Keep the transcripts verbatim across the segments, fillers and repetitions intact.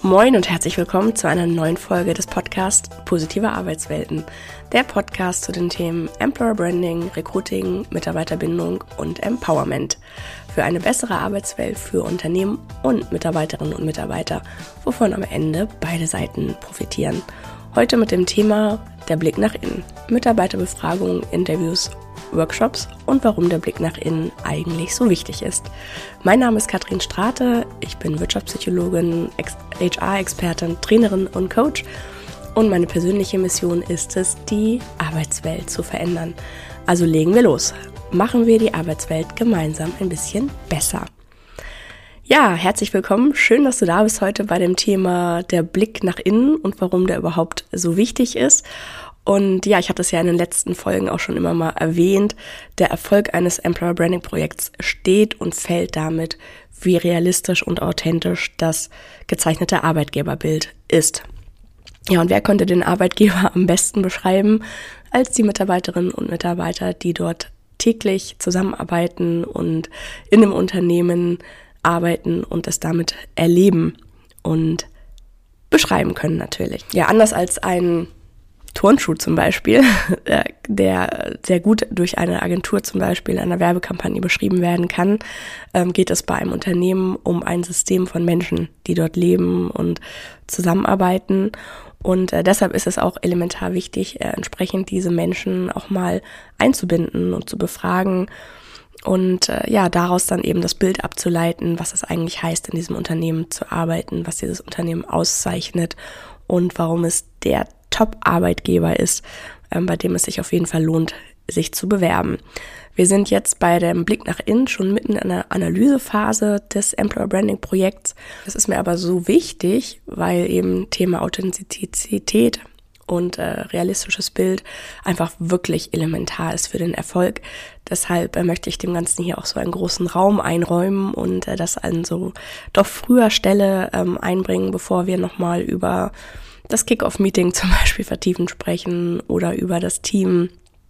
Moin und herzlich willkommen zu einer neuen Folge des Podcasts Positive Arbeitswelten. Der Podcast zu den Themen Employer Branding, Recruiting, Mitarbeiterbindung und Empowerment. Für eine bessere Arbeitswelt für Unternehmen und Mitarbeiterinnen und Mitarbeiter, wovon am Ende beide Seiten profitieren. Heute mit dem Thema der Blick nach innen. Mitarbeiterbefragungen, Interviews, Workshops und warum der Blick nach innen eigentlich so wichtig ist. Mein Name ist Katrin Strate, ich bin Wirtschaftspsychologin, H R-Expertin, Trainerin und Coach und meine persönliche Mission ist es, die Arbeitswelt zu verändern. Also legen wir los. Machen wir die Arbeitswelt gemeinsam ein bisschen besser. Ja, herzlich willkommen. Schön, dass du da bist heute bei dem Thema der Blick nach innen und warum der überhaupt so wichtig ist. Und ja, ich hatte es ja in den letzten Folgen auch schon immer mal erwähnt, der Erfolg eines Employer Branding Projekts steht und fällt damit, wie realistisch und authentisch das gezeichnete Arbeitgeberbild ist. Ja, und wer könnte den Arbeitgeber am besten beschreiben als die Mitarbeiterinnen und Mitarbeiter, die dort täglich zusammenarbeiten und in einem Unternehmen arbeiten und es damit erleben und beschreiben können natürlich. Ja, anders als ein Turnschuh zum Beispiel, der sehr gut durch eine Agentur zum Beispiel in einer Werbekampagne beschrieben werden kann, geht es bei einem Unternehmen um ein System von Menschen, die dort leben und zusammenarbeiten. Und deshalb ist es auch elementar wichtig, entsprechend diese Menschen auch mal einzubinden und zu befragen und ja, daraus dann eben das Bild abzuleiten, was es eigentlich heißt, in diesem Unternehmen zu arbeiten, was dieses Unternehmen auszeichnet und warum es der Top-Arbeitgeber ist, ähm, bei dem es sich auf jeden Fall lohnt, sich zu bewerben. Wir sind jetzt bei dem Blick nach innen schon mitten in einer Analysephase des Employer Branding Projekts. Das ist mir aber so wichtig, weil eben Thema Authentizität und äh, realistisches Bild einfach wirklich elementar ist für den Erfolg. Deshalb äh, möchte ich dem Ganzen hier auch so einen großen Raum einräumen und äh, das an so doch früher Stelle ähm, einbringen, bevor wir nochmal über das Kick-Off-Meeting zum Beispiel vertiefend sprechen oder über das Team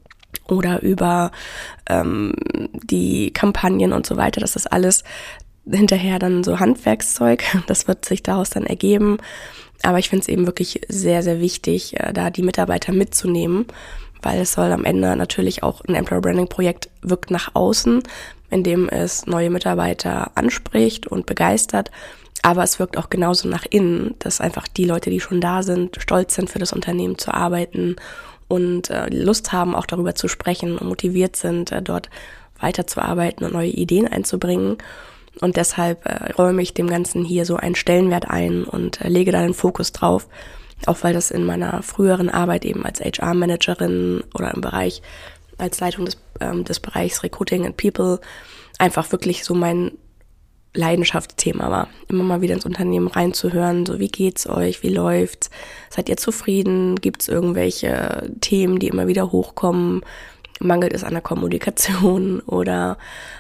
oder über ähm, die Kampagnen und so weiter. Das ist alles hinterher dann so Handwerkszeug. Das wird sich daraus dann ergeben. Aber ich finde es eben wirklich sehr, sehr wichtig, äh, da die Mitarbeiter mitzunehmen, weil es soll am Ende natürlich auch ein Employer Branding Projekt wirkt nach außen, indem es neue Mitarbeiter anspricht und begeistert. Aber es wirkt auch genauso nach innen, dass einfach die Leute, die schon da sind, stolz sind, für das Unternehmen zu arbeiten und äh, Lust haben, auch darüber zu sprechen und motiviert sind, äh, dort weiterzuarbeiten und neue Ideen einzubringen. Und deshalb äh, räume ich dem Ganzen hier so einen Stellenwert ein und äh, lege da den Fokus drauf, auch weil das in meiner früheren Arbeit eben als H R-Managerin oder im Bereich als Leitung des, ähm, des Bereichs Recruiting and People einfach wirklich so mein Leidenschaftsthema war, immer mal wieder ins Unternehmen reinzuhören, so wie geht's euch, wie läuft's, seid ihr zufrieden, gibt's irgendwelche Themen, die immer wieder hochkommen, mangelt es an der Kommunikation oder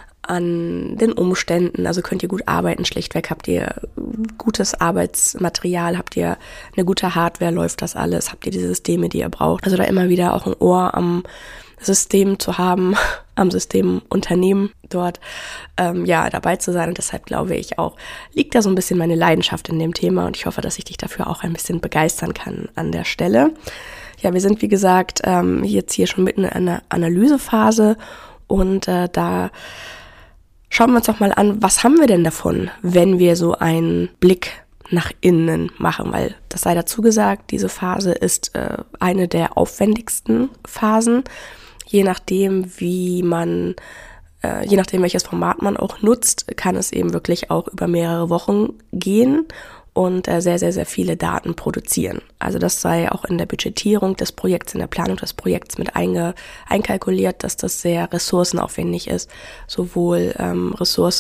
an den Umständen, also könnt ihr gut arbeiten, schlichtweg, habt ihr gutes Arbeitsmaterial, habt ihr eine gute Hardware, läuft das alles, habt ihr die Systeme, die ihr braucht, also da immer wieder auch ein Ohr am System zu haben, am Systemunternehmen dort ähm, ja dabei zu sein. Und deshalb glaube ich auch, liegt da so ein bisschen meine Leidenschaft in dem Thema und ich hoffe, dass ich dich dafür auch ein bisschen begeistern kann an der Stelle. Ja, wir sind wie gesagt ähm, jetzt hier schon mitten in einer Analysephase und äh, da schauen wir uns doch mal an, was haben wir denn davon, wenn wir so einen Blick nach innen machen, weil das sei dazu gesagt, diese Phase ist äh, eine der aufwendigsten Phasen, je nachdem wie man, äh, je nachdem welches Format man auch nutzt, kann es eben wirklich auch über mehrere Wochen gehen und äh, sehr, sehr, sehr viele Daten produzieren. Also das sei auch in der Budgetierung des Projekts, in der Planung des Projekts mit einge, einkalkuliert, dass das sehr ressourcenaufwendig ist, sowohl ähm, Ressource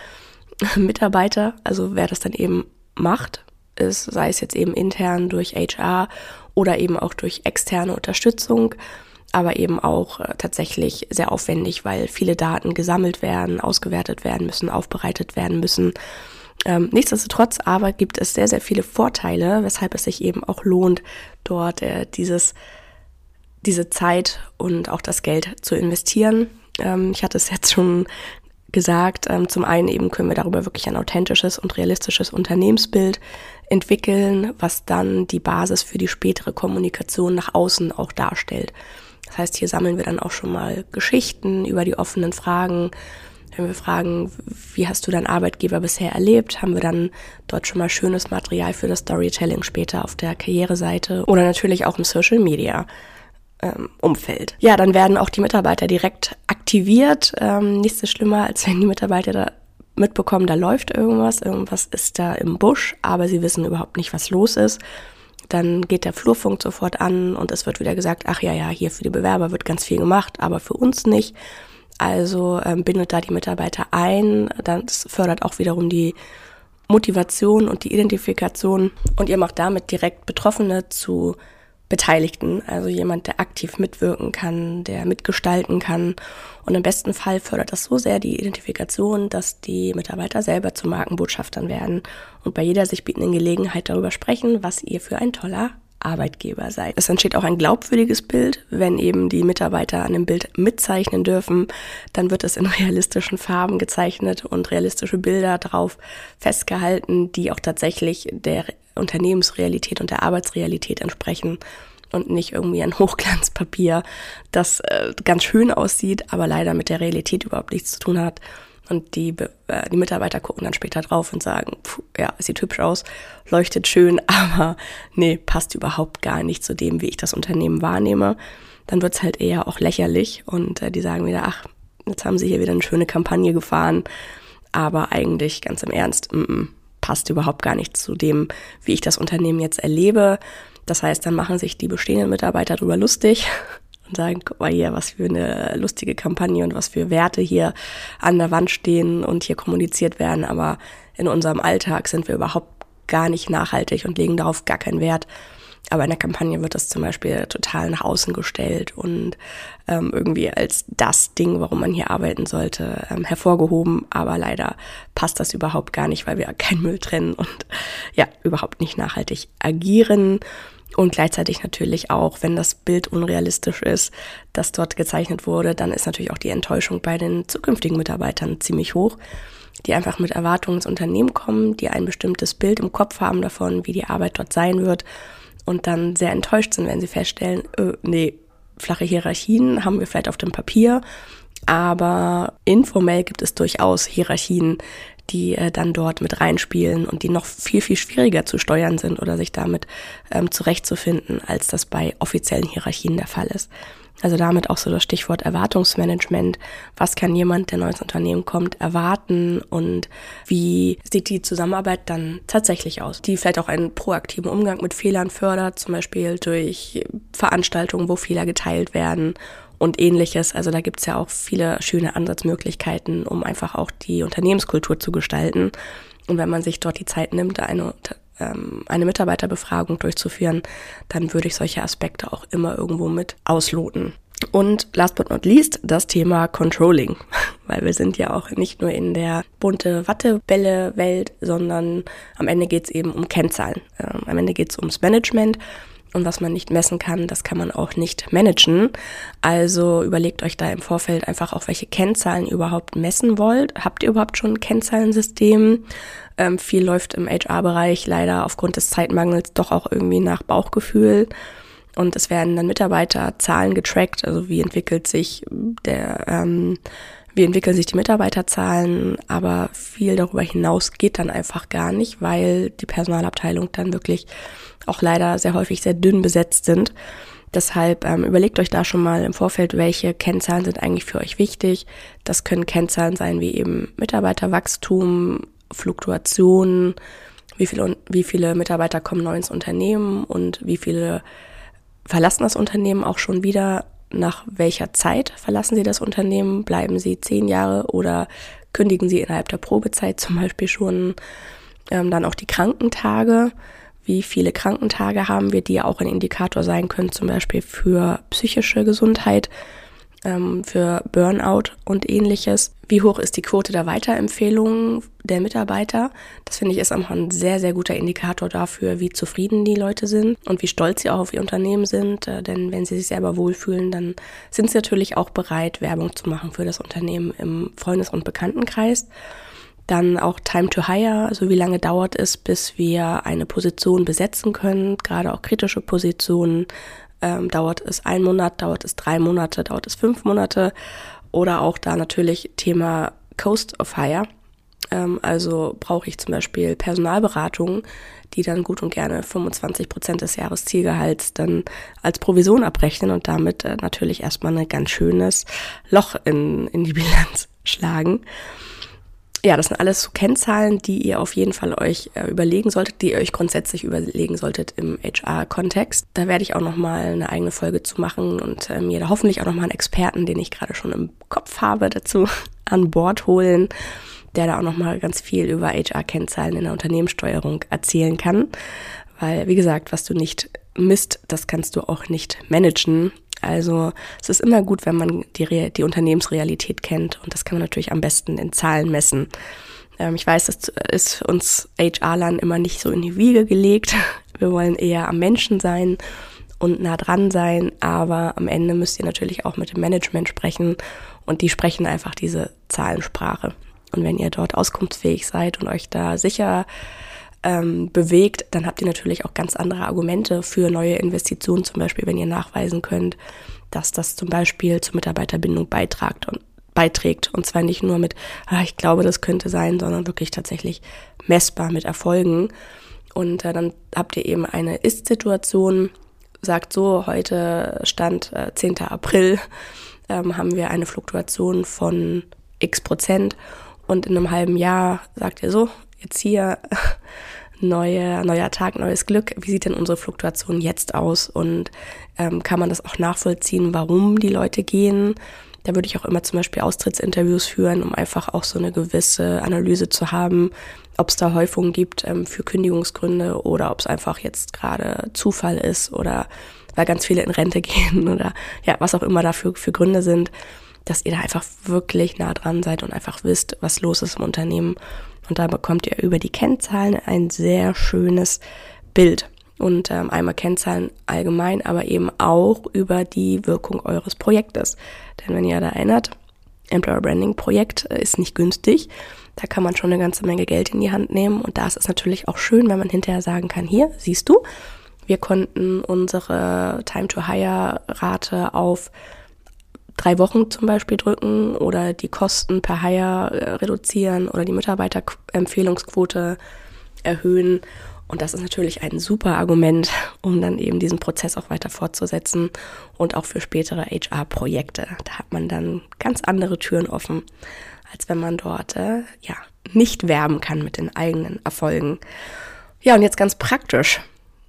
Mitarbeiter, also wer das dann eben macht, ist, sei es jetzt eben intern durch H R oder eben auch durch externe Unterstützung, aber eben auch äh, tatsächlich sehr aufwendig, weil viele Daten gesammelt werden, ausgewertet werden müssen, aufbereitet werden müssen. Ähm, nichtsdestotrotz aber gibt es sehr, sehr viele Vorteile, weshalb es sich eben auch lohnt, dort äh, dieses, diese Zeit und auch das Geld zu investieren. Ähm, ich hatte es jetzt schon gesagt, ähm, zum einen eben können wir darüber wirklich ein authentisches und realistisches Unternehmensbild entwickeln, was dann die Basis für die spätere Kommunikation nach außen auch darstellt. Das heißt, hier sammeln wir dann auch schon mal Geschichten über die offenen Fragen. Wenn wir fragen, wie hast du deinen Arbeitgeber bisher erlebt, haben wir dann dort schon mal schönes Material für das Storytelling später auf der Karriereseite oder natürlich auch im Social Media ähm, Umfeld. Ja, dann werden auch die Mitarbeiter direkt aktiviert. Ähm, nichts ist schlimmer, als wenn die Mitarbeiter da mitbekommen, da läuft irgendwas, irgendwas ist da im Busch, aber sie wissen überhaupt nicht, was los ist. Dann geht der Flurfunk sofort an und es wird wieder gesagt, ach ja, ja, hier für die Bewerber wird ganz viel gemacht, aber für uns nicht. Also ähm, bindet da die Mitarbeiter ein, das fördert auch wiederum die Motivation und die Identifikation und ihr macht damit direkt Betroffene zu Beteiligten, also jemand, der aktiv mitwirken kann, der mitgestalten kann. Und im besten Fall fördert das so sehr die Identifikation, dass die Mitarbeiter selber zu Markenbotschaftern werden und bei jeder sich bietenden Gelegenheit darüber sprechen, was ihr für ein toller Arbeitgeber seid. Es entsteht auch ein glaubwürdiges Bild, wenn eben die Mitarbeiter an dem Bild mitzeichnen dürfen, dann wird es in realistischen Farben gezeichnet und realistische Bilder drauf festgehalten, die auch tatsächlich der Unternehmensrealität und der Arbeitsrealität entsprechen und nicht irgendwie ein Hochglanzpapier, das äh, ganz schön aussieht, aber leider mit der Realität überhaupt nichts zu tun hat. Und die, äh, die Mitarbeiter gucken dann später drauf und sagen, pf, ja, es sieht hübsch aus, leuchtet schön, aber nee, passt überhaupt gar nicht zu dem, wie ich das Unternehmen wahrnehme. Dann wird's halt eher auch lächerlich und äh, die sagen wieder, ach, jetzt haben sie hier wieder eine schöne Kampagne gefahren, aber eigentlich ganz im Ernst, m-m, passt überhaupt gar nicht zu dem, wie ich das Unternehmen jetzt erlebe. Das heißt, dann machen sich die bestehenden Mitarbeiter darüber lustig und sagen, guck mal hier, was für eine lustige Kampagne und was für Werte hier an der Wand stehen und hier kommuniziert werden. Aber in unserem Alltag sind wir überhaupt gar nicht nachhaltig und legen darauf gar keinen Wert. Aber in der Kampagne wird das zum Beispiel total nach außen gestellt und ähm, irgendwie als das Ding, warum man hier arbeiten sollte, ähm, hervorgehoben. Aber leider passt das überhaupt gar nicht, weil wir keinen Müll trennen und ja, überhaupt nicht nachhaltig agieren. Und gleichzeitig natürlich auch, wenn das Bild unrealistisch ist, das dort gezeichnet wurde, dann ist natürlich auch die Enttäuschung bei den zukünftigen Mitarbeitern ziemlich hoch, die einfach mit Erwartungen ins Unternehmen kommen, die ein bestimmtes Bild im Kopf haben davon, wie die Arbeit dort sein wird und dann sehr enttäuscht sind, wenn sie feststellen, äh, nee, flache Hierarchien haben wir vielleicht auf dem Papier, aber informell gibt es durchaus Hierarchien, die äh, dann dort mit reinspielen und die noch viel, viel schwieriger zu steuern sind oder sich damit ähm, zurechtzufinden, als das bei offiziellen Hierarchien der Fall ist. Also damit auch so das Stichwort Erwartungsmanagement. Was kann jemand, der neu ins Unternehmen kommt, erwarten und wie sieht die Zusammenarbeit dann tatsächlich aus? Die vielleicht auch einen proaktiven Umgang mit Fehlern fördert, zum Beispiel durch Veranstaltungen, wo Fehler geteilt werden und ähnliches. Also da gibt's ja auch viele schöne Ansatzmöglichkeiten, um einfach auch die Unternehmenskultur zu gestalten. Und wenn man sich dort die Zeit nimmt, eine eine Mitarbeiterbefragung durchzuführen, dann würde ich solche Aspekte auch immer irgendwo mit ausloten. Und last but not least das Thema Controlling, weil wir sind ja auch nicht nur in der bunte Wattebälle-Welt, sondern am Ende geht es eben um Kennzahlen. Ähm, am Ende geht es ums Management und was man nicht messen kann, das kann man auch nicht managen. Also überlegt euch da im Vorfeld einfach auch, welche Kennzahlen ihr überhaupt messen wollt. Habt ihr überhaupt schon ein Kennzahlensystem? Ähm, viel läuft im H R-Bereich leider aufgrund des Zeitmangels doch auch irgendwie nach Bauchgefühl. Und es werden dann Mitarbeiterzahlen getrackt, also wie entwickelt sich der, ähm, wie entwickeln sich die Mitarbeiterzahlen, aber viel darüber hinaus geht dann einfach gar nicht, weil die Personalabteilung dann wirklich auch leider sehr häufig sehr dünn besetzt sind. Deshalb ähm, überlegt euch da schon mal im Vorfeld, welche Kennzahlen sind eigentlich für euch wichtig. Das können Kennzahlen sein wie eben Mitarbeiterwachstum, Fluktuationen, wie viele, wie viele Mitarbeiter kommen neu ins Unternehmen und wie viele verlassen das Unternehmen auch schon wieder. Nach welcher Zeit verlassen sie das Unternehmen? Bleiben sie zehn Jahre oder kündigen sie innerhalb der Probezeit zum Beispiel schon? Ähm, dann auch die Krankentage. Wie viele Krankentage haben wir, die ja auch ein Indikator sein können, zum Beispiel für psychische Gesundheit. ähm, für Burnout und ähnliches. Wie hoch ist die Quote der Weiterempfehlungen der Mitarbeiter? Das finde ich ist einfach ein sehr, sehr guter Indikator dafür, wie zufrieden die Leute sind und wie stolz sie auch auf ihr Unternehmen sind. Äh, denn wenn sie sich selber wohlfühlen, dann sind sie natürlich auch bereit, Werbung zu machen für das Unternehmen im Freundes- und Bekanntenkreis. Dann auch Time to Hire, also wie lange dauert es, bis wir eine Position besetzen können, gerade auch kritische Positionen. Ähm, dauert es ein Monat, dauert es drei Monate, dauert es fünf Monate oder auch da natürlich Thema Cost of Hire. Ähm, also brauche ich zum Beispiel Personalberatung, die dann gut und gerne fünfundzwanzig Prozent des Jahreszielgehalts dann als Provision abrechnen und damit äh, natürlich erstmal ein ganz schönes Loch in, in die Bilanz schlagen. Ja, das sind alles so Kennzahlen, die ihr auf jeden Fall euch äh, überlegen solltet, die ihr euch grundsätzlich überlegen solltet im H R-Kontext. Da werde ich auch nochmal eine eigene Folge zu machen und äh, mir da hoffentlich auch nochmal einen Experten, den ich gerade schon im Kopf habe, dazu an Bord holen, der da auch nochmal ganz viel über H R-Kennzahlen in der Unternehmenssteuerung erzählen kann. Weil, wie gesagt, was du nicht misst, das kannst du auch nicht managen. Also es ist immer gut, wenn man die, Re- die Unternehmensrealität kennt und das kann man natürlich am besten in Zahlen messen. Ähm, ich weiß, das ist uns H R-Lern immer nicht so in die Wiege gelegt. Wir wollen eher am Menschen sein und nah dran sein, aber am Ende müsst ihr natürlich auch mit dem Management sprechen und die sprechen einfach diese Zahlensprache. Und wenn ihr dort auskunftsfähig seid und euch da sicher ähm, bewegt, dann habt ihr natürlich auch ganz andere Argumente für neue Investitionen, zum Beispiel, wenn ihr nachweisen könnt, dass das zum Beispiel zur Mitarbeiterbindung beitragt und beiträgt. Und zwar nicht nur mit, ah, ich glaube, das könnte sein, sondern wirklich tatsächlich messbar mit Erfolgen. Und äh, dann habt ihr eben eine Ist-Situation, sagt so, heute Stand äh, zehnten April, ähm, haben wir eine Fluktuation von x Prozent. Und in einem halben Jahr sagt ihr so, jetzt hier, neue, neuer Tag, neues Glück. Wie sieht denn unsere Fluktuation jetzt aus? Und ähm, kann man das auch nachvollziehen, warum die Leute gehen? Da würde ich auch immer zum Beispiel Austrittsinterviews führen, um einfach auch so eine gewisse Analyse zu haben, ob es da Häufungen gibt ähm, für Kündigungsgründe oder ob es einfach jetzt gerade Zufall ist oder weil ganz viele in Rente gehen oder ja, was auch immer dafür für Gründe sind, dass ihr da einfach wirklich nah dran seid und einfach wisst, was los ist im Unternehmen. Und da bekommt ihr über die Kennzahlen ein sehr schönes Bild. Und ähm, einmal Kennzahlen allgemein, aber eben auch über die Wirkung eures Projektes. Denn wenn ihr da erinnert, Employer Branding Projekt ist nicht günstig. Da kann man schon eine ganze Menge Geld in die Hand nehmen. Und da ist es natürlich auch schön, wenn man hinterher sagen kann, hier, siehst du, wir konnten unsere Time-to-Hire-Rate auf drei Wochen zum Beispiel drücken oder die Kosten per Hire reduzieren oder die Mitarbeiterempfehlungsquote erhöhen. Und das ist natürlich ein super Argument, um dann eben diesen Prozess auch weiter fortzusetzen und auch für spätere H R-Projekte. Da hat man dann ganz andere Türen offen, als wenn man dort äh, ja nicht werben kann mit den eigenen Erfolgen. Ja, und jetzt ganz praktisch,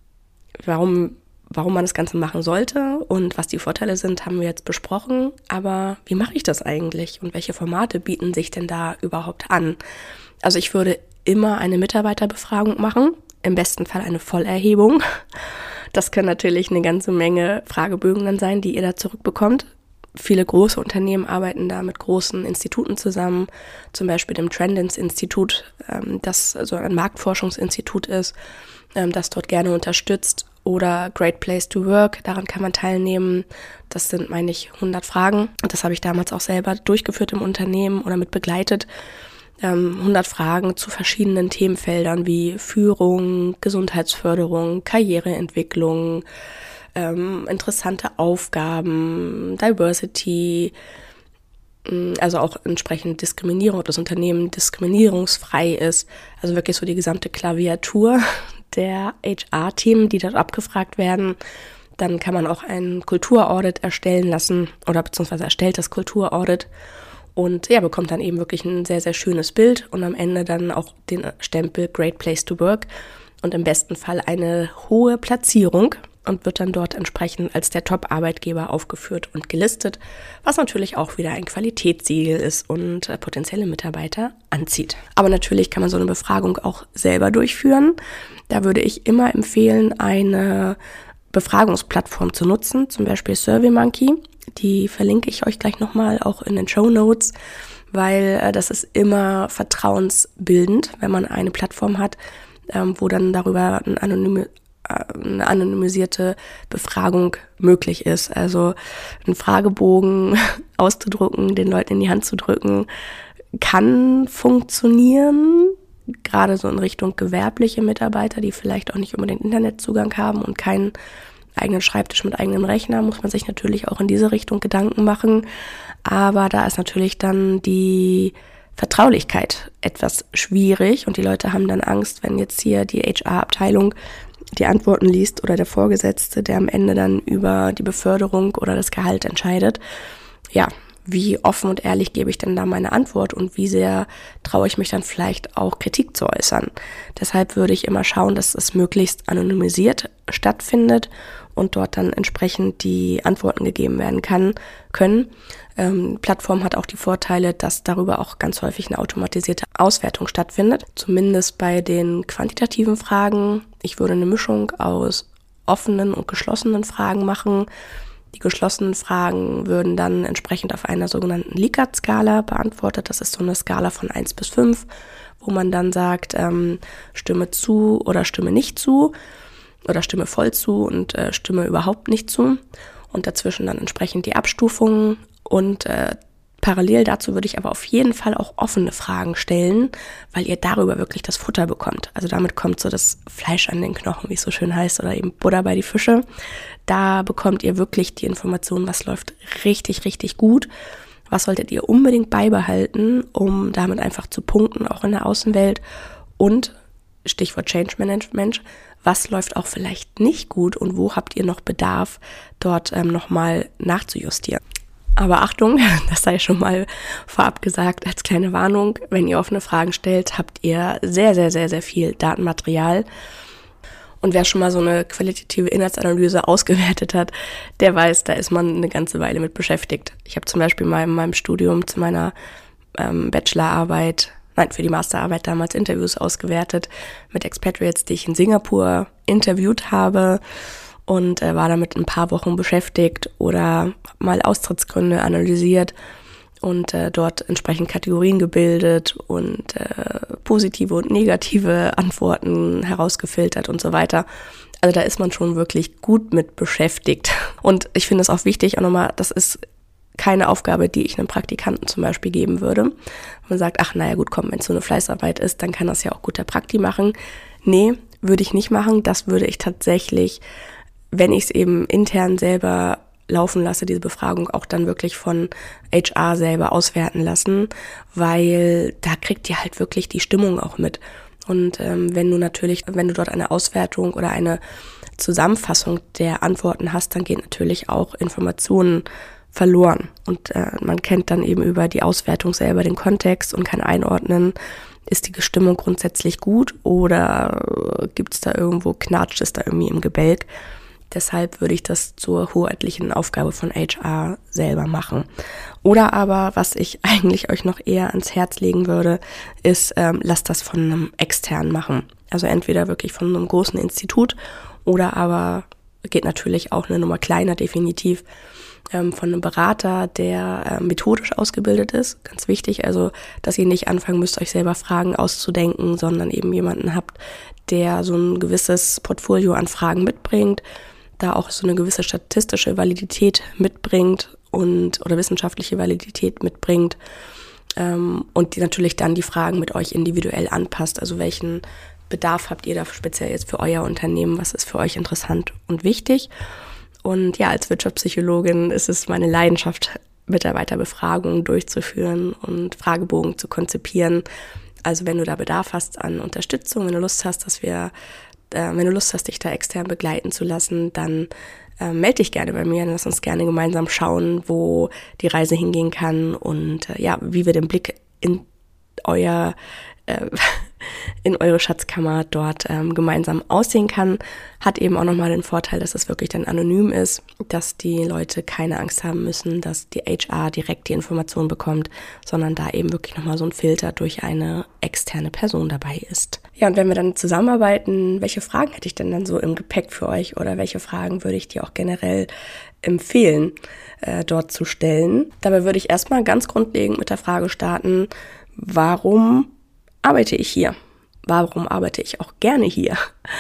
warum Warum man das Ganze machen sollte und was die Vorteile sind, haben wir jetzt besprochen. Aber wie mache ich das eigentlich und welche Formate bieten sich denn da überhaupt an? Also ich würde immer eine Mitarbeiterbefragung machen, im besten Fall eine Vollerhebung. Das können natürlich eine ganze Menge Fragebögen dann sein, die ihr da zurückbekommt. Viele große Unternehmen arbeiten da mit großen Instituten zusammen, zum Beispiel dem Trendins-Institut, das so ein Marktforschungsinstitut ist, das dort gerne unterstützt. Oder Great Place to Work, daran kann man teilnehmen. Das sind, meine ich, hundert Fragen. Und das habe ich damals auch selber durchgeführt im Unternehmen oder mit begleitet. Ähm, hundert Fragen zu verschiedenen Themenfeldern wie Führung, Gesundheitsförderung, Karriereentwicklung, ähm, interessante Aufgaben, Diversity, also auch entsprechend Diskriminierung, ob das Unternehmen diskriminierungsfrei ist. Also wirklich so die gesamte Klaviatur der H R-Themen, die dort abgefragt werden. Dann kann man auch ein Kulturaudit erstellen lassen oder beziehungsweise erstellt das Kulturaudit und ja, bekommt dann eben wirklich ein sehr, sehr schönes Bild und am Ende dann auch den Stempel Great Place to Work und im besten Fall eine hohe Platzierung und wird dann dort entsprechend als der Top-Arbeitgeber aufgeführt und gelistet, was natürlich auch wieder ein Qualitätssiegel ist und äh, potenzielle Mitarbeiter anzieht. Aber natürlich kann man so eine Befragung auch selber durchführen. Da würde ich immer empfehlen, eine Befragungsplattform zu nutzen, zum Beispiel SurveyMonkey. Die verlinke ich euch gleich nochmal auch in den Shownotes, weil äh, das ist immer vertrauensbildend, wenn man eine Plattform hat, ähm, wo dann darüber ein anonyme, äh, eine anonymisierte Befragung möglich ist. Also einen Fragebogen auszudrucken, den Leuten in die Hand zu drücken, kann funktionieren, gerade so in Richtung gewerbliche Mitarbeiter, die vielleicht auch nicht unbedingt Internetzugang haben und keinen eigenen Schreibtisch mit eigenem Rechner, muss man sich natürlich auch in diese Richtung Gedanken machen. Aber da ist natürlich dann die Vertraulichkeit etwas schwierig und die Leute haben dann Angst, wenn jetzt hier die H R-Abteilung die Antworten liest oder der Vorgesetzte, der am Ende dann über die Beförderung oder das Gehalt entscheidet. Ja, wie offen und ehrlich gebe ich denn da meine Antwort und wie sehr traue ich mich dann vielleicht auch Kritik zu äußern. Deshalb würde ich immer schauen, dass es möglichst anonymisiert stattfindet und dort dann entsprechend die Antworten gegeben werden kann, können. Ähm, Plattform hat auch die Vorteile, dass darüber auch ganz häufig eine automatisierte Auswertung stattfindet. Zumindest bei den quantitativen Fragen. Ich würde eine Mischung aus offenen und geschlossenen Fragen machen. Die geschlossenen Fragen würden dann entsprechend auf einer sogenannten Likert-Skala beantwortet. Das ist so eine Skala von eins bis fünf, wo man dann sagt, ähm, stimme zu oder stimme nicht zu oder stimme voll zu und äh, stimme überhaupt nicht zu. Und dazwischen dann entsprechend die Abstufungen. Und äh, parallel dazu würde ich aber auf jeden Fall auch offene Fragen stellen, weil ihr darüber wirklich das Futter bekommt. Also damit kommt so das Fleisch an den Knochen, wie es so schön heißt, oder eben Butter bei die Fische. Da bekommt ihr wirklich die Information, was läuft richtig, richtig gut. Was solltet ihr unbedingt beibehalten, um damit einfach zu punkten, auch in der Außenwelt. Und Stichwort Change Management, was läuft auch vielleicht nicht gut und wo habt ihr noch Bedarf, dort ähm, nochmal nachzujustieren. Aber Achtung, das sei schon mal vorab gesagt als kleine Warnung, wenn ihr offene Fragen stellt, habt ihr sehr, sehr, sehr, sehr viel Datenmaterial. Und wer schon mal so eine qualitative Inhaltsanalyse ausgewertet hat, der weiß, da ist man eine ganze Weile mit beschäftigt. Ich habe zum Beispiel mal in meinem Studium zu meiner ähm, Bachelorarbeit, nein, für die Masterarbeit damals Interviews ausgewertet mit Expatriates, die ich in Singapur interviewt habe. Und äh, war damit ein paar Wochen beschäftigt oder mal Austrittsgründe analysiert und äh, dort entsprechend Kategorien gebildet und äh, positive und negative Antworten herausgefiltert und so weiter. Also da ist man schon wirklich gut mit beschäftigt. Und ich finde es auch wichtig, auch nochmal, das ist keine Aufgabe, die ich einem Praktikanten zum Beispiel geben würde. Man sagt, ach naja gut, komm, wenn es so eine Fleißarbeit ist, dann kann das ja auch gut der Prakti machen. Nee, würde ich nicht machen. Das würde ich tatsächlich, wenn ich es eben intern selber laufen lasse, diese Befragung auch dann wirklich von H R selber auswerten lassen, weil da kriegt ihr halt wirklich die Stimmung auch mit. Und ähm, wenn du natürlich, wenn du dort eine Auswertung oder eine Zusammenfassung der Antworten hast, dann geht natürlich auch Informationen verloren. Und äh, man kennt dann eben über die Auswertung selber den Kontext und kann einordnen, ist die Stimmung grundsätzlich gut oder gibt es da irgendwo, knatscht es da irgendwie im Gebälk. Deshalb würde ich das zur hoheitlichen Aufgabe von H R selber machen. Oder aber, was ich eigentlich euch noch eher ans Herz legen würde, ist, ähm, lasst das von einem externen machen. Also entweder wirklich von einem großen Institut oder aber, geht natürlich auch eine Nummer kleiner definitiv, ähm, von einem Berater, der äh, methodisch ausgebildet ist. Ganz wichtig, also dass ihr nicht anfangen müsst, euch selber Fragen auszudenken, sondern eben jemanden habt, der so ein gewisses Portfolio an Fragen mitbringt, da auch so eine gewisse statistische Validität mitbringt und oder wissenschaftliche Validität mitbringt ähm, und die natürlich dann die Fragen mit euch individuell anpasst. Also welchen Bedarf habt ihr da speziell jetzt für euer Unternehmen? Was ist für euch interessant und wichtig? Und ja, als Wirtschaftspsychologin ist es meine Leidenschaft, Mitarbeiterbefragungen durchzuführen und Fragebogen zu konzipieren. Also wenn du da Bedarf hast an Unterstützung, wenn du Lust hast, dass wir Äh, wenn du Lust hast, dich da extern begleiten zu lassen, dann äh, melde dich gerne bei mir. Lass uns gerne gemeinsam schauen, wo die Reise hingehen kann und äh, ja, wie wir den Blick in euer äh, in eure Schatzkammer dort ähm, gemeinsam aussehen kann. Hat eben auch nochmal den Vorteil, dass es wirklich dann anonym ist, dass die Leute keine Angst haben müssen, dass die H R direkt die Information bekommt, sondern da eben wirklich nochmal so ein Filter durch eine externe Person dabei ist. Ja, und wenn wir dann zusammenarbeiten, welche Fragen hätte ich denn dann so im Gepäck für euch oder welche Fragen würde ich dir auch generell empfehlen, äh, dort zu stellen. Dabei würde ich erstmal ganz grundlegend mit der Frage starten, warum arbeite ich hier? Warum arbeite ich auch gerne hier?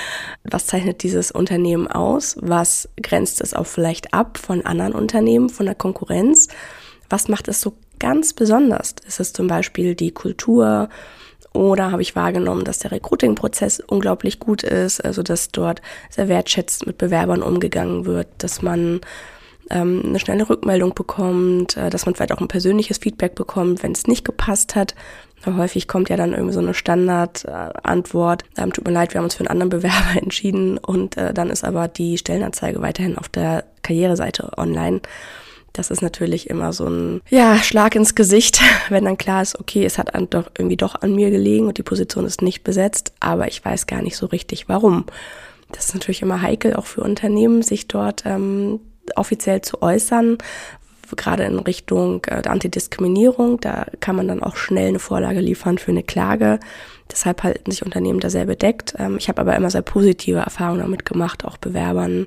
Was zeichnet dieses Unternehmen aus? Was grenzt es auch vielleicht ab von anderen Unternehmen, von der Konkurrenz? Was macht es so ganz besonders? Ist es zum Beispiel die Kultur? Oder habe ich wahrgenommen, dass der Recruiting-Prozess unglaublich gut ist, also dass dort sehr wertschätzend mit Bewerbern umgegangen wird, dass man ähm, eine schnelle Rückmeldung bekommt, äh, dass man vielleicht auch ein persönliches Feedback bekommt, wenn es nicht gepasst hat. Häufig kommt ja dann irgendwie so eine Standardantwort, ähm, tut mir leid, wir haben uns für einen anderen Bewerber entschieden und äh, dann ist aber die Stellenanzeige weiterhin auf der Karriereseite online. Das ist natürlich immer so ein ja, Schlag ins Gesicht, wenn dann klar ist, okay, es hat doch irgendwie doch an mir gelegen und die Position ist nicht besetzt, aber ich weiß gar nicht so richtig, warum. Das ist natürlich immer heikel, auch für Unternehmen, sich dort ähm, offiziell zu äußern, gerade in Richtung äh, der Antidiskriminierung. Da kann man dann auch schnell eine Vorlage liefern für eine Klage. Deshalb halten sich Unternehmen da sehr bedeckt. Ähm, ich habe aber immer sehr positive Erfahrungen damit gemacht, auch Bewerbern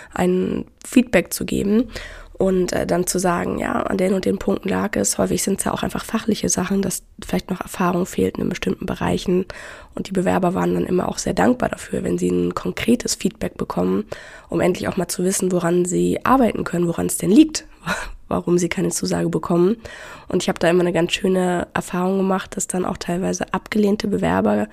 ein Feedback zu geben. Und äh, dann zu sagen, ja, an den und den Punkten lag es. Häufig sind es ja auch einfach fachliche Sachen, dass vielleicht noch Erfahrung fehlt in bestimmten Bereichen. Und die Bewerber waren dann immer auch sehr dankbar dafür, wenn sie ein konkretes Feedback bekommen, um endlich auch mal zu wissen, woran sie arbeiten können, woran es denn liegt, warum sie keine Zusage bekommen. Und ich habe da immer eine ganz schöne Erfahrung gemacht, dass dann auch teilweise abgelehnte Bewerber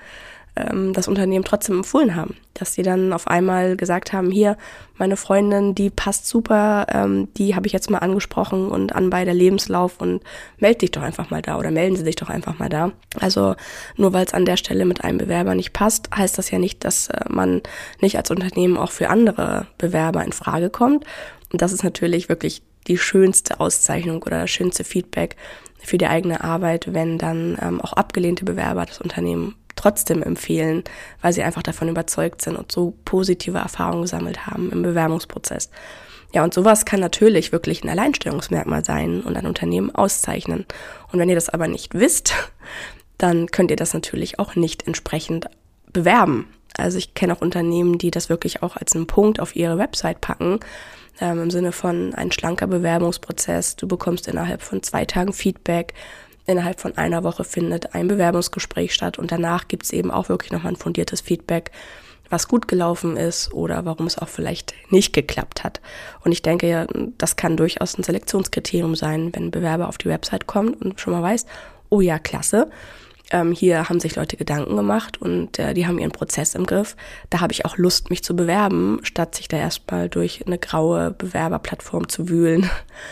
das Unternehmen trotzdem empfohlen haben, dass sie dann auf einmal gesagt haben, hier, meine Freundin, die passt super, ähm, die habe ich jetzt mal angesprochen und an bei der Lebenslauf und melde dich doch einfach mal da oder melden Sie sich doch einfach mal da. Also nur weil es an der Stelle mit einem Bewerber nicht passt, heißt das ja nicht, dass äh, man nicht als Unternehmen auch für andere Bewerber in Frage kommt. Und das ist natürlich wirklich die schönste Auszeichnung oder das schönste Feedback für die eigene Arbeit, wenn dann ähm, auch abgelehnte Bewerber das Unternehmen trotzdem empfehlen, weil sie einfach davon überzeugt sind und so positive Erfahrungen gesammelt haben im Bewerbungsprozess. Ja, und sowas kann natürlich wirklich ein Alleinstellungsmerkmal sein und ein Unternehmen auszeichnen. Und wenn ihr das aber nicht wisst, dann könnt ihr das natürlich auch nicht entsprechend bewerben. Also ich kenne auch Unternehmen, die das wirklich auch als einen Punkt auf ihre Website packen, ähm, im Sinne von ein schlanker Bewerbungsprozess. Du bekommst innerhalb von zwei Tagen Feedback. Innerhalb von einer Woche findet ein Bewerbungsgespräch statt und danach gibt es eben auch wirklich nochmal ein fundiertes Feedback, was gut gelaufen ist oder warum es auch vielleicht nicht geklappt hat. Und ich denke ja, das kann durchaus ein Selektionskriterium sein, wenn ein Bewerber auf die Website kommt und schon mal weiß, oh ja, klasse, ähm, hier haben sich Leute Gedanken gemacht und äh, die haben ihren Prozess im Griff. Da habe ich auch Lust, mich zu bewerben, statt sich da erstmal durch eine graue Bewerberplattform zu wühlen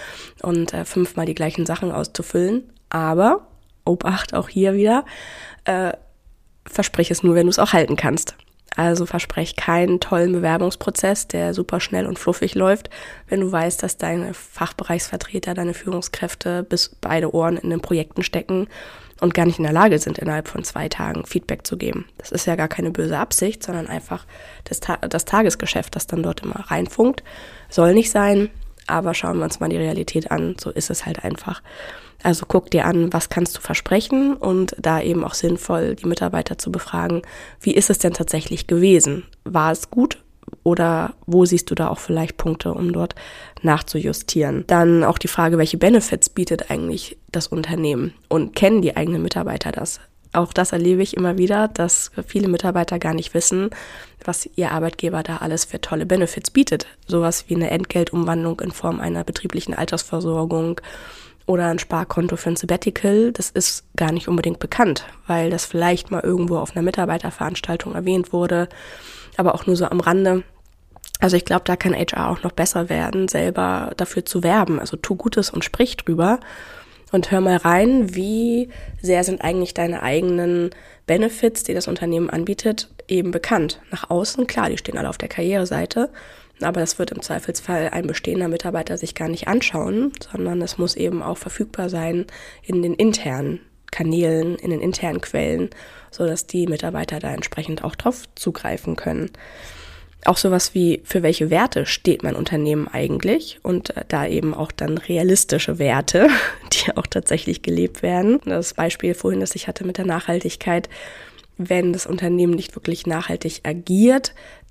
und äh, fünfmal die gleichen Sachen auszufüllen. Aber, Obacht, auch hier wieder, äh, versprich es nur, wenn du es auch halten kannst. Also versprech keinen tollen Bewerbungsprozess, der super schnell und fluffig läuft, wenn du weißt, dass deine Fachbereichsvertreter, deine Führungskräfte bis beide Ohren in den Projekten stecken und gar nicht in der Lage sind, innerhalb von zwei Tagen Feedback zu geben. Das ist ja gar keine böse Absicht, sondern einfach das, Ta- das Tagesgeschäft, das dann dort immer reinfunkt. Soll nicht sein, aber schauen wir uns mal die Realität an, so ist es halt einfach. Also guck dir an, was kannst du versprechen und da eben auch sinnvoll die Mitarbeiter zu befragen, wie ist es denn tatsächlich gewesen? War es gut oder wo siehst du da auch vielleicht Punkte, um dort nachzujustieren? Dann auch die Frage, welche Benefits bietet eigentlich das Unternehmen und kennen die eigenen Mitarbeiter das? Auch das erlebe ich immer wieder, dass viele Mitarbeiter gar nicht wissen, was ihr Arbeitgeber da alles für tolle Benefits bietet. Sowas wie eine Entgeltumwandlung in Form einer betrieblichen Altersversorgung oder ein Sparkonto für ein Sabbatical, das ist gar nicht unbedingt bekannt, weil das vielleicht mal irgendwo auf einer Mitarbeiterveranstaltung erwähnt wurde, aber auch nur so am Rande. Also ich glaube, da kann H R auch noch besser werden, selber dafür zu werben. Also tu Gutes und sprich drüber und hör mal rein, wie sehr sind eigentlich deine eigenen Benefits, die das Unternehmen anbietet, eben bekannt. Nach außen, klar, die stehen alle auf der Karriereseite, aber das wird im Zweifelsfall ein bestehender Mitarbeiter sich gar nicht anschauen, sondern es muss eben auch verfügbar sein in den internen Kanälen, in den internen Quellen, sodass die Mitarbeiter da entsprechend auch drauf zugreifen können. Auch sowas wie, für welche Werte steht mein Unternehmen eigentlich? Und da eben auch dann realistische Werte, die auch tatsächlich gelebt werden. Das Beispiel vorhin, das ich hatte mit der Nachhaltigkeit, wenn das Unternehmen nicht wirklich nachhaltig agiert,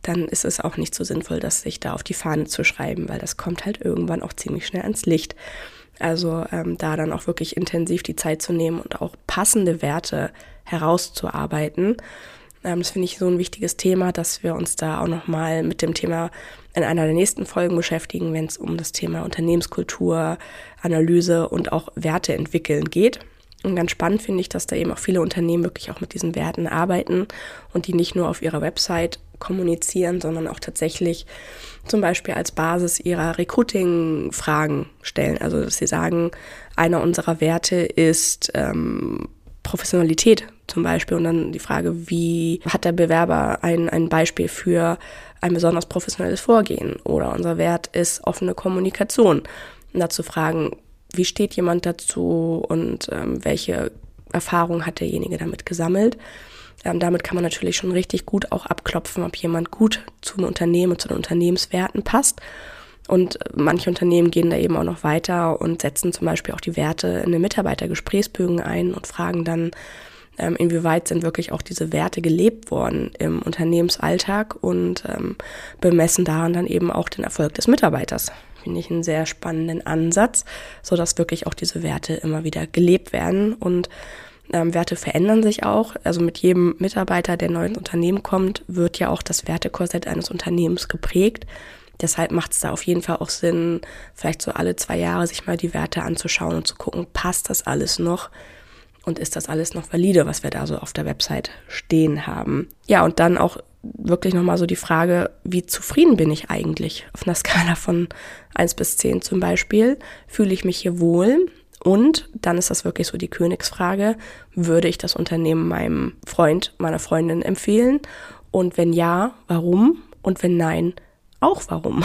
dann ist es auch nicht so sinnvoll, das sich da auf die Fahne zu schreiben, weil das kommt halt irgendwann auch ziemlich schnell ans Licht. Also ähm, da dann auch wirklich intensiv die Zeit zu nehmen und auch passende Werte herauszuarbeiten. Ähm, das finde ich so ein wichtiges Thema, dass wir uns da auch nochmal mit dem Thema in einer der nächsten Folgen beschäftigen, wenn es um das Thema Unternehmenskultur, Analyse und auch Werte entwickeln geht. Und ganz spannend finde ich, dass da eben auch viele Unternehmen wirklich auch mit diesen Werten arbeiten und die nicht nur auf ihrer Website kommunizieren, sondern auch tatsächlich zum Beispiel als Basis ihrer Recruiting-Fragen stellen. Also dass sie sagen, einer unserer Werte ist ähm, Professionalität zum Beispiel und dann die Frage, wie hat der Bewerber ein, ein Beispiel für ein besonders professionelles Vorgehen, oder unser Wert ist offene Kommunikation. Und dazu fragen, wie steht jemand dazu und ähm, welche Erfahrung hat derjenige damit gesammelt. Ähm, damit kann man natürlich schon richtig gut auch abklopfen, ob jemand gut zum Unternehmen und zu den Unternehmenswerten passt. Und manche Unternehmen gehen da eben auch noch weiter und setzen zum Beispiel auch die Werte in den Mitarbeitergesprächsbögen ein und fragen dann, ähm, inwieweit sind wirklich auch diese Werte gelebt worden im Unternehmensalltag und ähm, bemessen daran dann eben auch den Erfolg des Mitarbeiters. Finde ich einen sehr spannenden Ansatz, sodass wirklich auch diese Werte immer wieder gelebt werden. Und ähm, Werte verändern sich auch. Also mit jedem Mitarbeiter, der neu ins Unternehmen kommt, wird ja auch das Wertekorsett eines Unternehmens geprägt. Deshalb macht es da auf jeden Fall auch Sinn, vielleicht so alle zwei Jahre sich mal die Werte anzuschauen und zu gucken, passt das alles noch und ist das alles noch valide, was wir da so auf der Website stehen haben. Ja, und dann auch wirklich nochmal so die Frage, wie zufrieden bin ich eigentlich? Auf einer Skala von eins bis zehn zum Beispiel, fühle ich mich hier wohl? Und dann ist das wirklich so die Königsfrage, würde ich das Unternehmen meinem Freund, meiner Freundin empfehlen? Und wenn ja, warum? Und wenn nein, auch warum?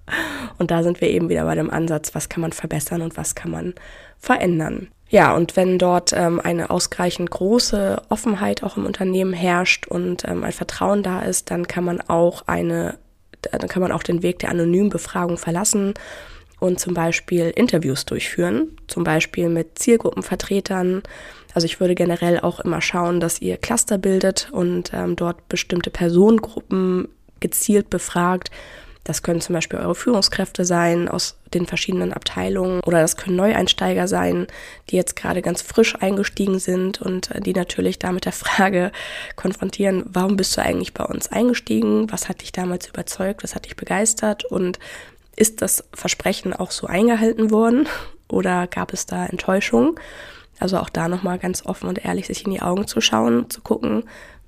Und da sind wir eben wieder bei dem Ansatz, was kann man verbessern und was kann man verändern. Ja, und wenn dort ähm, eine ausreichend große Offenheit auch im Unternehmen herrscht und ähm, ein Vertrauen da ist, dann kann man auch eine, dann kann man auch den Weg der anonymen Befragung verlassen und zum Beispiel Interviews durchführen, zum Beispiel mit Zielgruppenvertretern. Also ich würde generell auch immer schauen, dass ihr Cluster bildet und ähm, dort bestimmte Personengruppen gezielt befragt. Das können zum Beispiel eure Führungskräfte sein aus den verschiedenen Abteilungen oder das können Neueinsteiger sein, die jetzt gerade ganz frisch eingestiegen sind und die natürlich da mit der Frage konfrontieren, warum bist du eigentlich bei uns eingestiegen? Was hat dich damals überzeugt? Was hat dich begeistert? Und ist das Versprechen auch so eingehalten worden oder gab es da Enttäuschung? Also auch da nochmal ganz offen und ehrlich sich in die Augen zu schauen, zu gucken,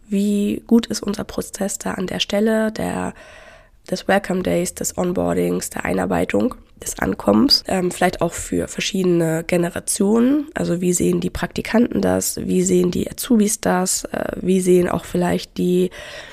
wie gut ist unser Prozess da an der Stelle, der des Welcome Days, des Onboardings, der Einarbeitung, des Ankommens, ähm, vielleicht auch für verschiedene Generationen. Also wie sehen die Praktikanten das, wie sehen die Azubis das, äh, wie sehen auch vielleicht die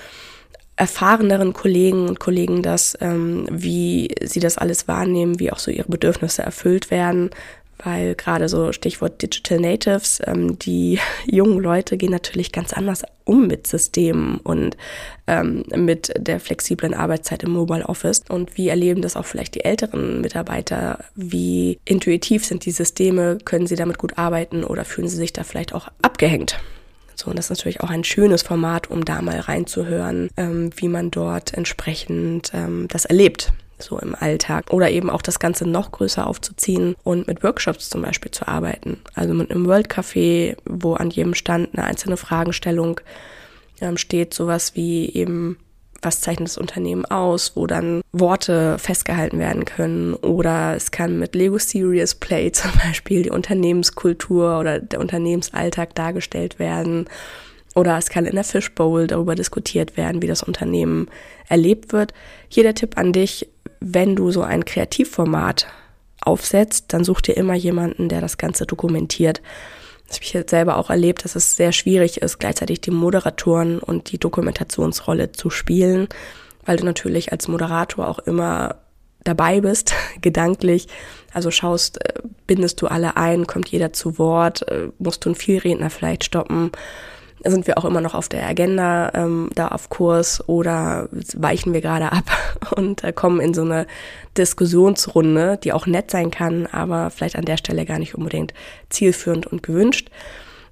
erfahreneren Kollegen und Kollegen das, ähm, wie sie das alles wahrnehmen, wie auch so ihre Bedürfnisse erfüllt werden. Weil gerade so Stichwort Digital Natives, ähm, die jungen Leute gehen natürlich ganz anders um mit Systemen und ähm, mit der flexiblen Arbeitszeit im Mobile Office. Und wie erleben das auch vielleicht die älteren Mitarbeiter? Wie intuitiv sind die Systeme? Können sie damit gut arbeiten oder fühlen sie sich da vielleicht auch abgehängt? So, und das ist natürlich auch ein schönes Format, um da mal reinzuhören, ähm, wie man dort entsprechend ähm, das erlebt. So im Alltag oder eben auch das Ganze noch größer aufzuziehen und mit Workshops zum Beispiel zu arbeiten. Also mit einem World Café, wo an jedem Stand eine einzelne Fragestellung ähm, steht, sowas wie eben, was zeichnet das Unternehmen aus, wo dann Worte festgehalten werden können oder es kann mit Lego Serious Play zum Beispiel die Unternehmenskultur oder der Unternehmensalltag dargestellt werden. Oder es kann in der Fishbowl darüber diskutiert werden, wie das Unternehmen erlebt wird. Hier der Tipp an dich, wenn du so ein Kreativformat aufsetzt, dann such dir immer jemanden, der das Ganze dokumentiert. Das habe ich jetzt selber auch erlebt, dass es sehr schwierig ist, gleichzeitig die Moderatoren und die Dokumentationsrolle zu spielen, weil du natürlich als Moderator auch immer dabei bist, gedanklich. Also schaust, bindest du alle ein, kommt jeder zu Wort, musst du einen Vielredner vielleicht stoppen. Sind wir auch immer noch auf der Agenda ähm, da auf Kurs oder weichen wir gerade ab und äh, kommen in so eine Diskussionsrunde, die auch nett sein kann, aber vielleicht an der Stelle gar nicht unbedingt zielführend und gewünscht.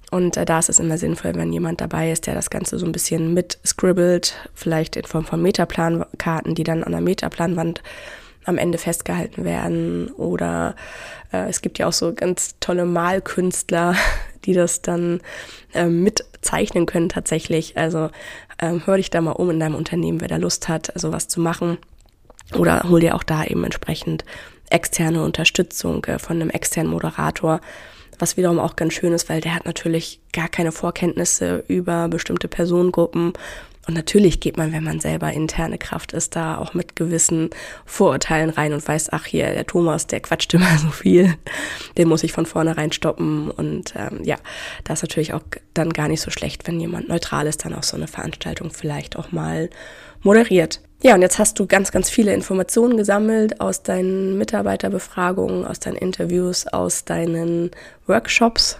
Und äh, da ist es immer sinnvoll, wenn jemand dabei ist, der das Ganze so ein bisschen mitscribbelt, vielleicht in Form von Metaplankarten, die dann an der Metaplanwand am Ende festgehalten werden. Oder äh, es gibt ja auch so ganz tolle Malkünstler, die das dann äh, mitzeichnen können tatsächlich. Also ähm, hör dich da mal um in deinem Unternehmen, wer da Lust hat, sowas zu machen. Oder hol dir auch da eben entsprechend externe Unterstützung äh, von einem externen Moderator, was wiederum auch ganz schön ist, weil der hat natürlich gar keine Vorkenntnisse über bestimmte Personengruppen. Und natürlich geht man, wenn man selber interne Kraft ist, da auch mit gewissen Vorurteilen rein und weiß, ach hier, der Thomas, der quatscht immer so viel, den muss ich von vornherein stoppen. Und ähm, ja, da ist natürlich auch dann gar nicht so schlecht, wenn jemand Neutrales dann auch so eine Veranstaltung vielleicht auch mal moderiert. Ja, und jetzt hast du ganz, ganz viele Informationen gesammelt aus deinen Mitarbeiterbefragungen, aus deinen Interviews, aus deinen Workshops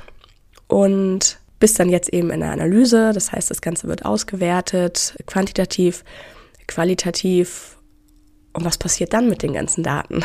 und bist dann jetzt eben in der Analyse. Das heißt, das Ganze wird ausgewertet, quantitativ, qualitativ. Und was passiert dann mit den ganzen Daten?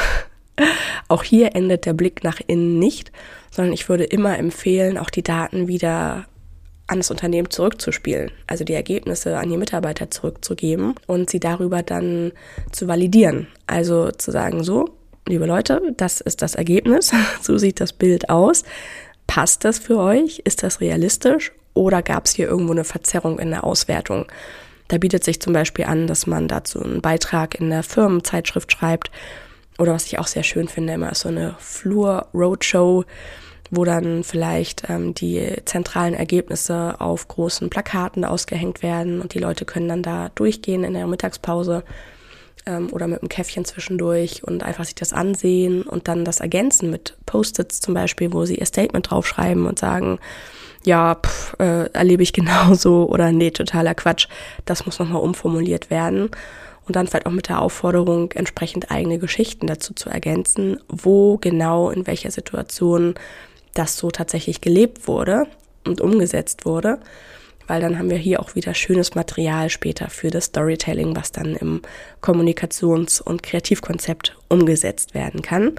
Auch hier endet der Blick nach innen nicht, sondern ich würde immer empfehlen, auch die Daten wieder an das Unternehmen zurückzuspielen, also die Ergebnisse an die Mitarbeiter zurückzugeben und sie darüber dann zu validieren. Also zu sagen, so, liebe Leute, das ist das Ergebnis, so sieht das Bild aus. Passt das für euch? Ist das realistisch? Oder gab es hier irgendwo eine Verzerrung in der Auswertung? Da bietet sich zum Beispiel an, dass man dazu einen Beitrag in der Firmenzeitschrift schreibt. Oder was ich auch sehr schön finde, immer ist so eine Flur-Roadshow, wo dann vielleicht ähm, die zentralen Ergebnisse auf großen Plakaten ausgehängt werden und die Leute können dann da durchgehen in der Mittagspause ähm, oder mit einem Käffchen zwischendurch und einfach sich das ansehen und dann das ergänzen mit Post-its zum Beispiel, wo sie ihr Statement draufschreiben und sagen, ja, pff, äh, erlebe ich genauso oder nee, totaler Quatsch, das muss nochmal umformuliert werden. Und dann vielleicht auch mit der Aufforderung, entsprechend eigene Geschichten dazu zu ergänzen, wo genau, in welcher Situation das so tatsächlich gelebt wurde und umgesetzt wurde, weil dann haben wir hier auch wieder schönes Material später für das Storytelling, was dann im Kommunikations- und Kreativkonzept umgesetzt werden kann.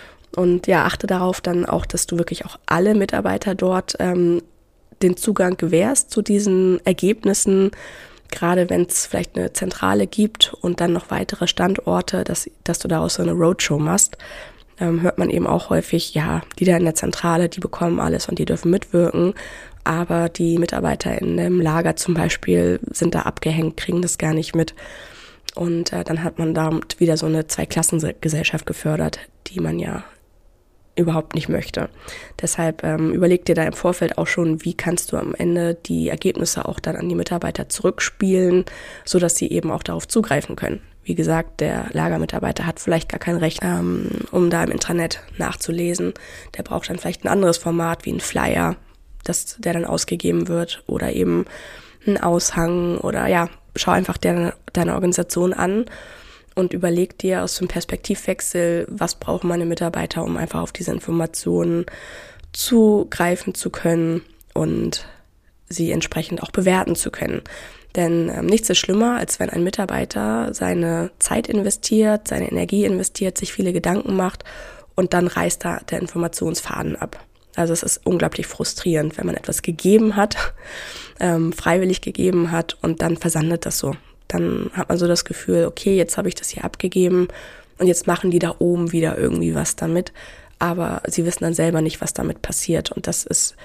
Und ja, achte darauf dann auch, dass du wirklich auch alle Mitarbeiter dort ähm, den Zugang gewährst zu diesen Ergebnissen, gerade wenn es vielleicht eine Zentrale gibt und dann noch weitere Standorte, dass, dass du daraus so eine Roadshow machst. Ähm, hört man eben auch häufig, ja, die da in der Zentrale, die bekommen alles und die dürfen mitwirken, aber die Mitarbeiter in dem Lager zum Beispiel sind da abgehängt, kriegen das gar nicht mit und äh, dann hat man damit wieder so eine Zweiklassengesellschaft gefördert, die man ja überhaupt nicht möchte. Deshalb ähm, überleg dir da im Vorfeld auch schon, wie kannst du am Ende die Ergebnisse auch dann an die Mitarbeiter zurückspielen, sodass sie eben auch darauf zugreifen können. Wie gesagt, der Lagermitarbeiter hat vielleicht gar kein Recht, ähm, um da im Intranet nachzulesen. Der braucht dann vielleicht ein anderes Format wie ein Flyer, das, der dann ausgegeben wird oder eben ein Aushang oder ja, schau einfach deine, deine Organisation an und überleg dir aus dem Perspektivwechsel, was brauchen meine Mitarbeiter, um einfach auf diese Informationen zugreifen zu können und sie entsprechend auch bewerten zu können. Denn ähm, nichts ist schlimmer, als wenn ein Mitarbeiter seine Zeit investiert, seine Energie investiert, sich viele Gedanken macht und dann reißt da der Informationsfaden ab. Also es ist unglaublich frustrierend, wenn man etwas gegeben hat, ähm, freiwillig gegeben hat und dann versandet das so. Dann hat man so das Gefühl, okay, jetzt habe ich das hier abgegeben und jetzt machen die da oben wieder irgendwie was damit. Aber sie wissen dann selber nicht, was damit passiert. Und das ist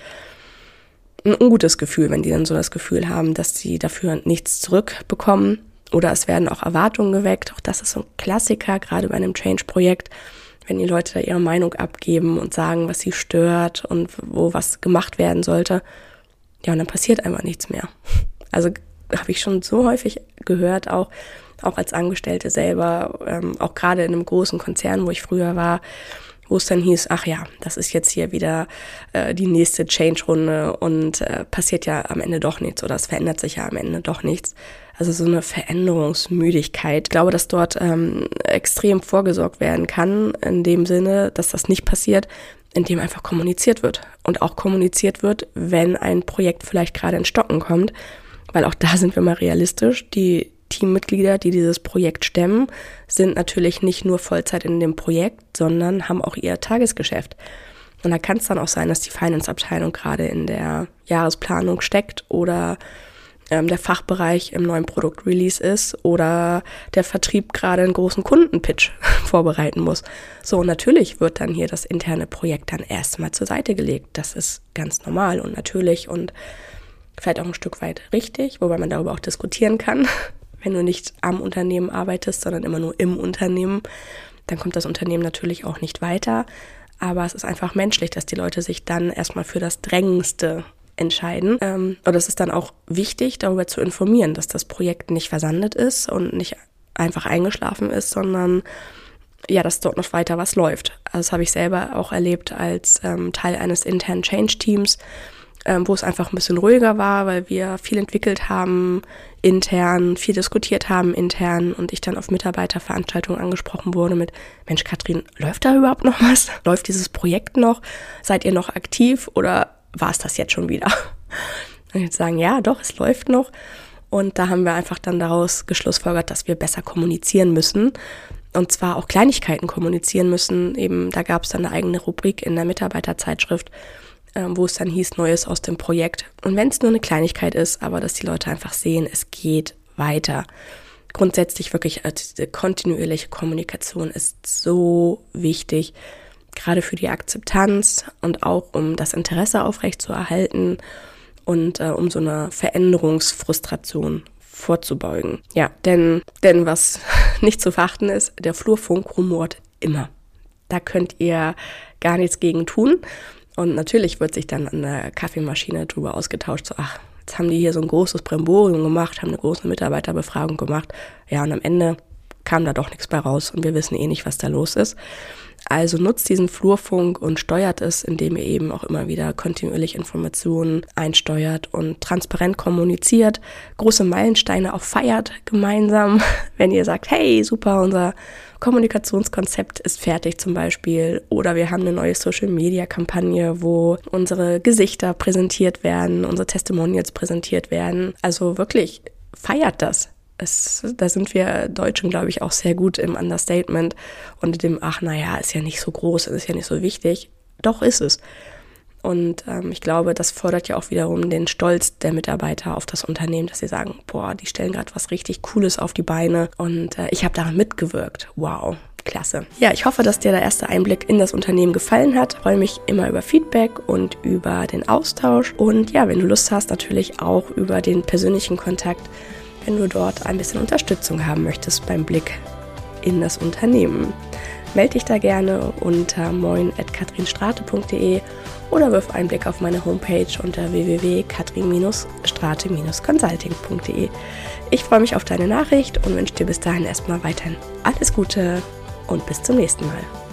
ein ungutes Gefühl, wenn die dann so das Gefühl haben, dass sie dafür nichts zurückbekommen. Oder es werden auch Erwartungen geweckt. Auch das ist so ein Klassiker, gerade bei einem Change-Projekt, wenn die Leute da ihre Meinung abgeben und sagen, was sie stört und wo was gemacht werden sollte. Ja, und dann passiert einfach nichts mehr. Also habe ich schon so häufig gehört, auch, auch als Angestellte selber, ähm, auch gerade in einem großen Konzern, wo ich früher war, wo es dann hieß, ach ja, das ist jetzt hier wieder äh, die nächste Change-Runde und äh, passiert ja am Ende doch nichts oder es verändert sich ja am Ende doch nichts. Also so eine Veränderungsmüdigkeit. Ich glaube, dass dort ähm, extrem vorgesorgt werden kann, in dem Sinne, dass das nicht passiert, indem einfach kommuniziert wird. Und auch kommuniziert wird, wenn ein Projekt vielleicht gerade in Stocken kommt, weil auch da sind wir mal realistisch, die Teammitglieder, die dieses Projekt stemmen, sind natürlich nicht nur Vollzeit in dem Projekt, sondern haben auch ihr Tagesgeschäft. Und da kann es dann auch sein, dass die Finance-Abteilung gerade in der Jahresplanung steckt oder ähm, der Fachbereich im neuen Produktrelease ist oder der Vertrieb gerade einen großen Kundenpitch vorbereiten muss. So, und natürlich wird dann hier das interne Projekt dann erstmal zur Seite gelegt. Das ist ganz normal und natürlich und vielleicht auch ein Stück weit richtig, wobei man darüber auch diskutieren kann. Wenn du nicht am Unternehmen arbeitest, sondern immer nur im Unternehmen, dann kommt das Unternehmen natürlich auch nicht weiter. Aber es ist einfach menschlich, dass die Leute sich dann erstmal für das Drängendste entscheiden. Ähm, und es ist dann auch wichtig, darüber zu informieren, dass das Projekt nicht versandet ist und nicht einfach eingeschlafen ist, sondern ja, dass dort noch weiter was läuft. Also das habe ich selber auch erlebt als ähm, Teil eines internen Change-Teams, ähm, wo es einfach ein bisschen ruhiger war, weil wir viel entwickelt haben intern, viel diskutiert haben intern und ich dann auf Mitarbeiterveranstaltungen angesprochen wurde mit, Mensch Katrin, läuft da überhaupt noch was? Läuft dieses Projekt noch? Seid ihr noch aktiv oder war es das jetzt schon wieder? Und jetzt sagen, ja, doch, es läuft noch. Und da haben wir einfach dann daraus geschlussfolgert, dass wir besser kommunizieren müssen. Und zwar auch Kleinigkeiten kommunizieren müssen. Eben, da gab es dann eine eigene Rubrik in der Mitarbeiterzeitschrift, wo es dann hieß, Neues aus dem Projekt. Und wenn es nur eine Kleinigkeit ist, aber dass die Leute einfach sehen, es geht weiter. Grundsätzlich wirklich diese kontinuierliche Kommunikation ist so wichtig, gerade für die Akzeptanz und auch um das Interesse aufrechtzuerhalten und äh, um so eine Veränderungsfrustration vorzubeugen. Ja, denn, denn was nicht zu verachten ist, der Flurfunk rumort immer. Da könnt ihr gar nichts gegen tun. Und natürlich wird sich dann an der Kaffeemaschine drüber ausgetauscht, so ach, jetzt haben die hier so ein großes Brimborium gemacht, haben eine große Mitarbeiterbefragung gemacht. Ja, und am Ende kam da doch nichts bei raus und wir wissen eh nicht, was da los ist. Also nutzt diesen Flurfunk und steuert es, indem ihr eben auch immer wieder kontinuierlich Informationen einsteuert und transparent kommuniziert, große Meilensteine auch feiert gemeinsam, wenn ihr sagt, hey, super, unser Kommunikationskonzept ist fertig zum Beispiel oder wir haben eine neue Social-Media-Kampagne, wo unsere Gesichter präsentiert werden, unsere Testimonials präsentiert werden. Also wirklich feiert das. Es, da sind wir Deutschen, glaube ich, auch sehr gut im Understatement und dem, ach naja, ist ja nicht so groß, ist ja nicht so wichtig. Doch ist es. Und ähm, ich glaube, das fordert ja auch wiederum den Stolz der Mitarbeiter auf das Unternehmen, dass sie sagen, boah, die stellen gerade was richtig Cooles auf die Beine und äh, ich habe daran mitgewirkt. Wow, klasse. Ja, ich hoffe, dass dir der erste Einblick in das Unternehmen gefallen hat. Ich freue mich immer über Feedback und über den Austausch. Und ja, wenn du Lust hast, natürlich auch über den persönlichen Kontakt, wenn du dort ein bisschen Unterstützung haben möchtest beim Blick in das Unternehmen. Melde dich da gerne unter moin at katrinstrate punkt de oder wirf einen Blick auf meine Homepage unter w w w punkt katrin strate consulting punkt de. Ich freue mich auf deine Nachricht und wünsche dir bis dahin erstmal weiterhin alles Gute und bis zum nächsten Mal.